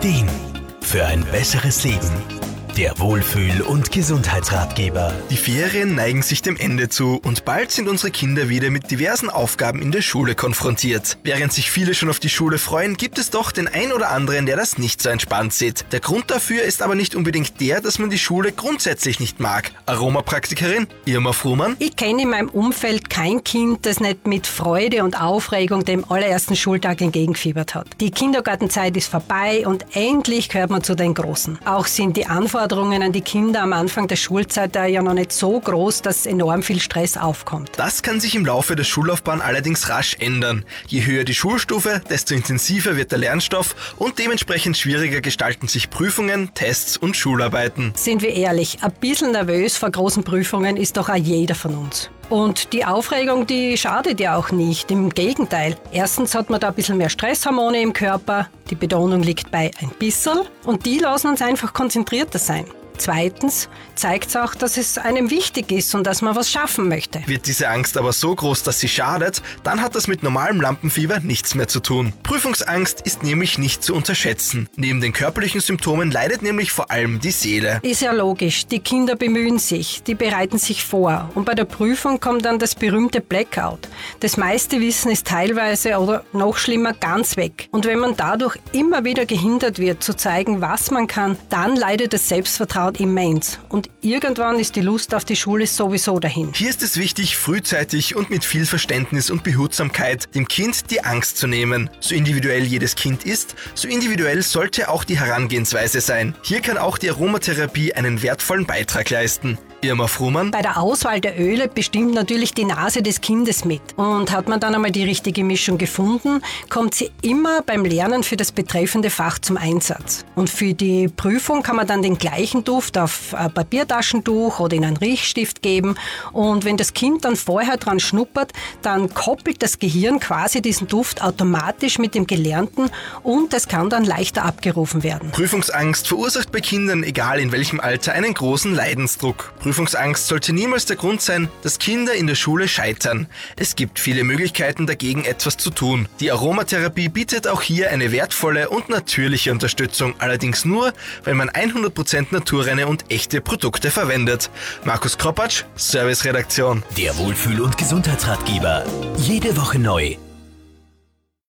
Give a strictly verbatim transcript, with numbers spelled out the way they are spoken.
Ideen für ein besseres Leben. Der Wohlfühl- und Gesundheitsratgeber. Die Ferien neigen sich dem Ende zu und bald sind unsere Kinder wieder mit diversen Aufgaben in der Schule konfrontiert. Während sich viele schon auf die Schule freuen, gibt es doch den ein oder anderen, der das nicht so entspannt sieht. Der Grund dafür ist aber nicht unbedingt der, dass man die Schule grundsätzlich nicht mag. Aromapraktikerin Irma Frumann. Ich kenne in meinem Umfeld kein Kind, das nicht mit Freude und Aufregung dem allerersten Schultag entgegengefiebert hat. Die Kindergartenzeit ist vorbei und endlich gehört man zu den Großen. Auch sind die Anforderungen an die Kinder am Anfang der Schulzeit ja noch nicht so groß, dass enorm viel Stress aufkommt. Das kann sich im Laufe der Schullaufbahn allerdings rasch ändern. Je höher die Schulstufe, desto intensiver wird der Lernstoff und dementsprechend schwieriger gestalten sich Prüfungen, Tests und Schularbeiten. Sind wir ehrlich, ein bisschen nervös vor großen Prüfungen ist doch auch jeder von uns. Und die Aufregung, die schadet ja auch nicht, im Gegenteil. Erstens hat man da ein bisschen mehr Stresshormone im Körper, die Betonung liegt bei ein bisschen und die lassen uns einfach konzentrierter sein. Zweitens zeigt es auch, dass es einem wichtig ist und dass man was schaffen möchte. Wird diese Angst aber so groß, dass sie schadet, dann hat das mit normalem Lampenfieber nichts mehr zu tun. Prüfungsangst ist nämlich nicht zu unterschätzen. Neben den körperlichen Symptomen leidet nämlich vor allem die Seele. Ist ja logisch, die Kinder bemühen sich, die bereiten sich vor und bei der Prüfung kommt dann das berühmte Blackout. Das meiste Wissen ist teilweise oder noch schlimmer ganz weg. Und wenn man dadurch immer wieder gehindert wird, zu zeigen, was man kann, dann leidet das Selbstvertrauen immens und irgendwann ist die Lust auf die Schule sowieso dahin. Hier ist es wichtig, frühzeitig und mit viel Verständnis und Behutsamkeit dem Kind die Angst zu nehmen. So individuell jedes Kind ist, so individuell sollte auch die Herangehensweise sein. Hier kann auch die Aromatherapie einen wertvollen Beitrag leisten. Irma Frumann. Bei der Auswahl der Öle bestimmt natürlich die Nase des Kindes mit. Und hat man dann einmal die richtige Mischung gefunden, kommt sie immer beim Lernen für das betreffende Fach zum Einsatz. Und für die Prüfung kann man dann den gleichen Duft auf ein Papiertaschentuch oder in einen Riechstift geben. Und wenn das Kind dann vorher dran schnuppert, dann koppelt das Gehirn quasi diesen Duft automatisch mit dem Gelernten und es kann dann leichter abgerufen werden. Prüfungsangst verursacht bei Kindern, egal in welchem Alter, einen großen Leidensdruck. Prüfungsangst sollte niemals der Grund sein, dass Kinder in der Schule scheitern. Es gibt viele Möglichkeiten, dagegen etwas zu tun. Die Aromatherapie bietet auch hier eine wertvolle und natürliche Unterstützung, allerdings nur, wenn man hundert Prozent naturreine und echte Produkte verwendet. Markus Kropatsch, Serviceredaktion. Der Wohlfühl- und Gesundheitsratgeber. Jede Woche neu.